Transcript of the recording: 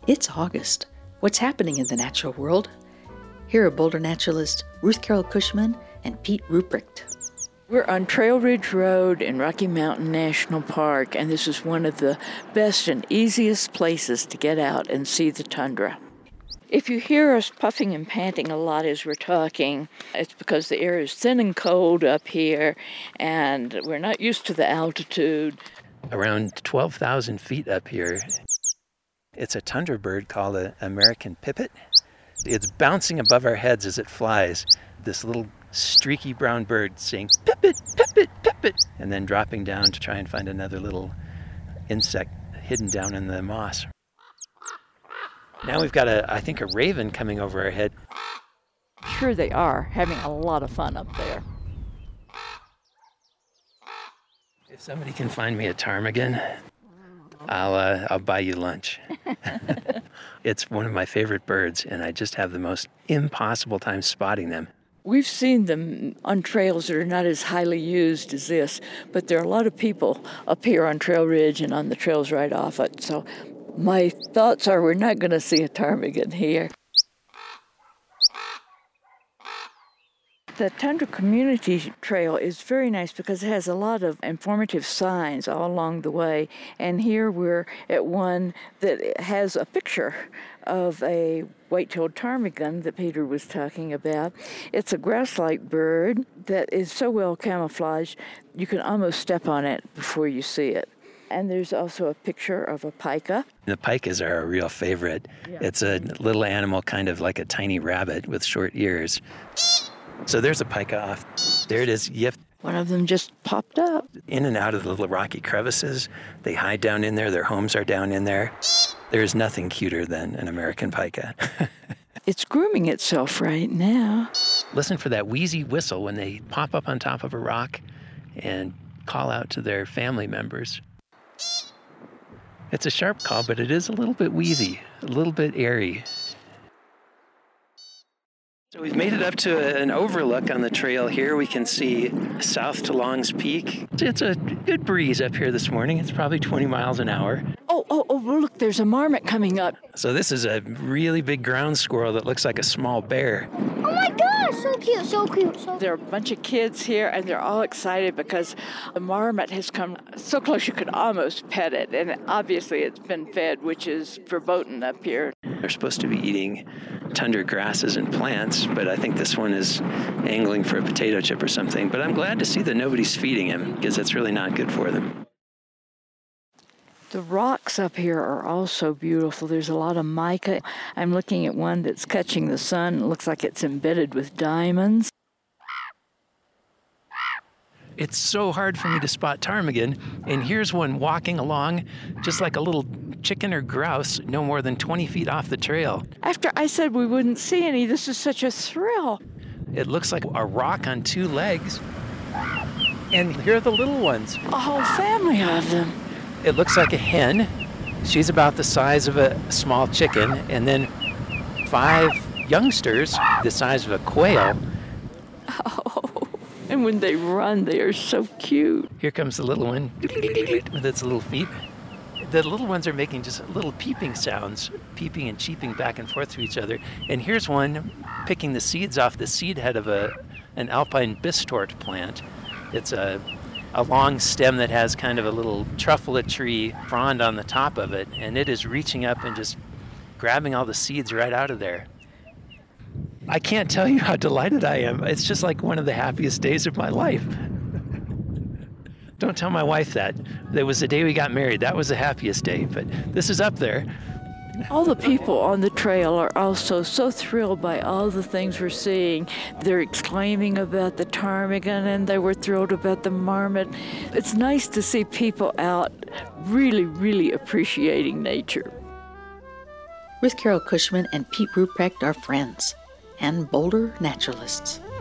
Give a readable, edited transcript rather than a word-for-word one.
It's August. What's happening in the natural world? Here are Boulder naturalists Ruth Carol Cushman and Pete Ruprecht. We're on Trail Ridge Road in Rocky Mountain National Park, and this is one of the best and easiest places to get out and see the tundra. If you hear us puffing and panting a lot as we're talking, it's because the air is thin and cold up here, and we're not used to the altitude. Around 12,000 feet up here, it's a tundra bird called an American pipit. It's bouncing above our heads as it flies, this little streaky brown bird saying, "Pipit, pipit, pipit," and then dropping down to try and find another little insect hidden down in the moss. Now we've got, I think, a raven coming over our head. Sure they are, having a lot of fun up there. If somebody can find me a ptarmigan, I'll buy you lunch. It's one of my favorite birds, and I just have the most impossible time spotting them. We've seen them on trails that are not as highly used as this, but there are a lot of people up here on Trail Ridge and on the trails right off it. So my thoughts are we're not going to see a ptarmigan here. The Tundra Community Trail is very nice because it has a lot of informative signs all along the way. And here we're at one that has a picture of a white-tailed ptarmigan that Peter was talking about. It's a grouse-like bird that is so well camouflaged you can almost step on it before you see it. And there's also a picture of a pika. The pikas are a real favorite. Yeah. It's a little animal kind of like a tiny rabbit with short ears. So there's a pika off. There it is. Yep. One of them just popped up. In and out of the little rocky crevices. They hide down in there. Their homes are down in there. There's nothing cuter than an American pika. It's grooming itself right now. Listen for that wheezy whistle when they pop up on top of a rock and call out to their family members. It's a sharp call, but it is a little bit wheezy, a little bit airy. So we've made it up to an overlook on the trail here. We can see south to Long's Peak. It's a good breeze up here this morning. It's probably 20 miles an hour. Oh, look, there's a marmot coming up. So this is a really big ground squirrel that looks like a small bear. Oh my gosh, so cute, so cute. There are a bunch of kids here, and they're all excited because the marmot has come so close you could almost pet it. And obviously it's been fed, which is verboten up here. They're supposed to be eating tundra grasses and plants, but I think this one is angling for a potato chip or something. But I'm glad to see that nobody's feeding him, because that's really not good for them. The rocks up here are also beautiful. There's a lot of mica. I'm looking at one that's catching the sun. It looks like it's embedded with diamonds. It's so hard for me to spot ptarmigan, and here's one walking along just like a little chicken or grouse, no more than 20 feet off the trail. After I said we wouldn't see any, this is such a thrill. It looks like a rock on two legs, and here are the little ones. A whole family of them. It looks like a hen. She's about the size of a small chicken, and then 5 youngsters the size of a quail. Oh, and when they run, they are so cute. Here comes the little one with its little feet. The little ones are making just little peeping sounds, peeping and cheeping back and forth to each other. And here's one picking the seeds off the seed head of an alpine bistort plant. It's a long stem that has kind of a little truffula tree frond on the top of it, and it is reaching up and just grabbing all the seeds right out of there. I can't tell you how delighted I am. It's just like one of the happiest days of my life. Don't tell my wife that. That was the day we got married. That was the happiest day, but this is up there. All the people on the trail are also so thrilled by all the things we're seeing. They're exclaiming about the ptarmigan, and they were thrilled about the marmot. It's nice to see people out really, really appreciating nature. Ruth Carol Cushman and Pete Ruprecht are friends and Boulder naturalists.